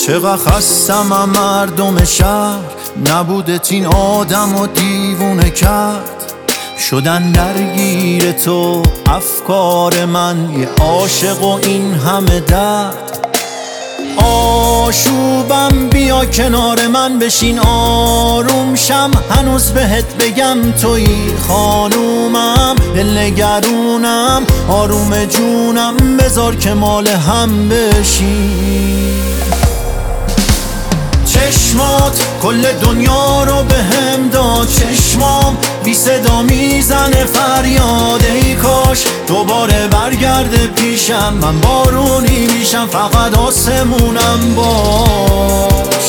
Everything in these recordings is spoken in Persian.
چقدر خستم مردم شهر، نبودت این آدم و دیوونه کرد. شدن درگیر تو افکار من، یه عاشق و این همه درد. آشوبم بیا کنار من، بشین آروم شم، هنوز بهت بگم تویی خانومم. دلنگرونم آروم جونم، بذار که مال هم بشین. چشمات کل دنیا رو بهم داد، چشمام بی صدا میزنه فریاد. ای کاش دوباره برگرده پیشم، من بارونی میشم فقط آسمونم باش.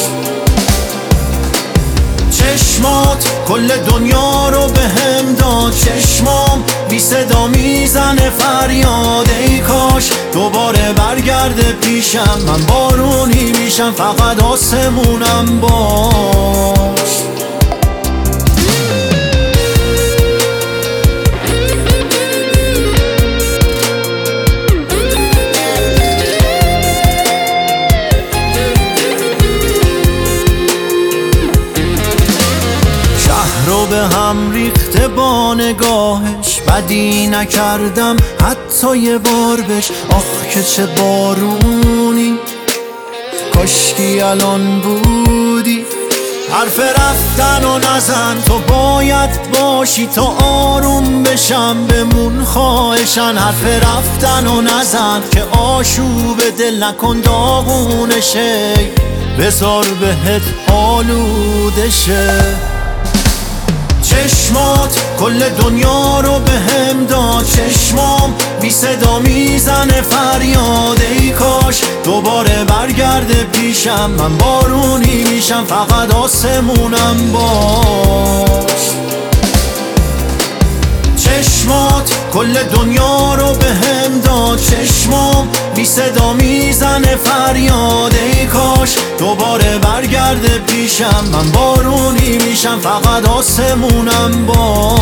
چشمات کل دنیا رو بهم داد، چشمام بی صدا میزنه فریاد. ای کاش دوباره برگرده پیشم، من بارونی میشم فقط آسمونم باش. رو به هم ریخته با نگاهش، بدی نکردم حتی یه بار بش. آخ که چه بارونی، کاشکی الان بودی. حرف رفتن و نزن، تو باید باشی تا آروم بشم. بمون خواهشن، حرف رفتن و نزن که آشوب دل نکن داغونشه، بذار بهت آلوده شه. چشمات کل دنیا رو بهم داد، چشمام بی صدا میزنه فریاد. ای کاش دوباره برگرده پیشم، من بارونی میشم فقط آسمونم باش. چشمات کل دنیا رو بهم داد، چشمام بی صدا میزنه فریاد. ای کاش دوباره برگرده پیشم، من بارونی میشم فقط آسمونم باش.